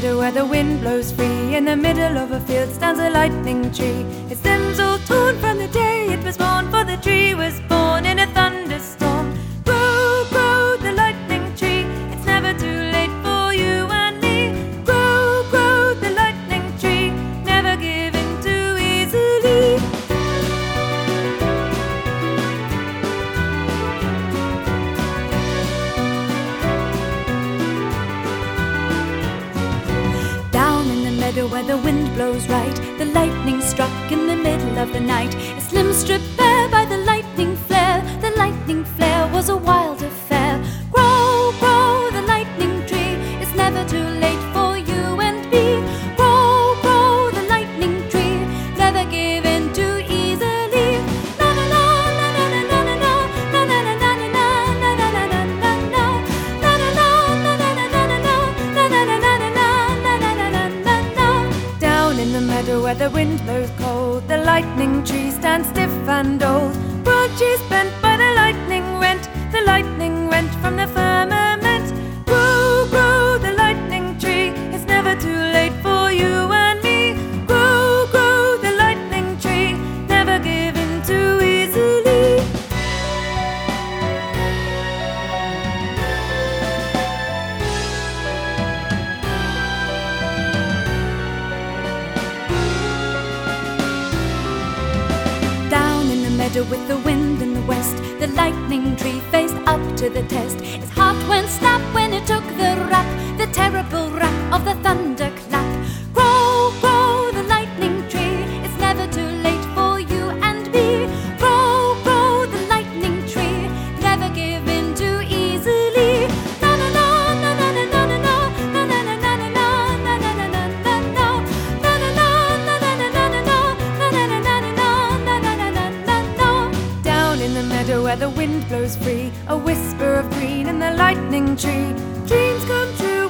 meadow where the wind blows free, in the middle of a field stands a lightning tree. Its limbs all torn from the day it was born, for the tree was born in a thunderstorm. Grow, grow, the lightning tree, it's never too late for you and me. Grow, grow, the lightning tree, never give in too easily. Where the wind blows right, the lightning struck in the middle of the night. Its limbs stripped bare by the lightning flare. The lightning flare was a wild affair. Grow, grow, the lightning tree, it's never too late for you and me. Grow, grow, the lightning tree, never give in too easily. Na na na na na na na na na na na na na na na na na na. Na na na na na na na na na na na na na. In the meadow where the wind blows cold, the lightning tree stands stiff and old. Branches bent by the lightning went from the firmament. Grow, grow, the lightning tree, it's never too late for you and me. Grow, grow, the lightning tree, never give in too easily. With the wind in the west, the lightning tree faced up to the test. Its heart went snap when it took the rap, the terrible rap of the thunderclap. Grow, grow, the lightning tree, it's never too late for you and me. Grow, grow, the lightning tree, never give in too easily. Na na na na na na na na na na na na na na na na na na na na. Na na na na na na na na na na na na na. In the meadow where the wind blows free, a whisper of green in the lightning tree. Dreams come true.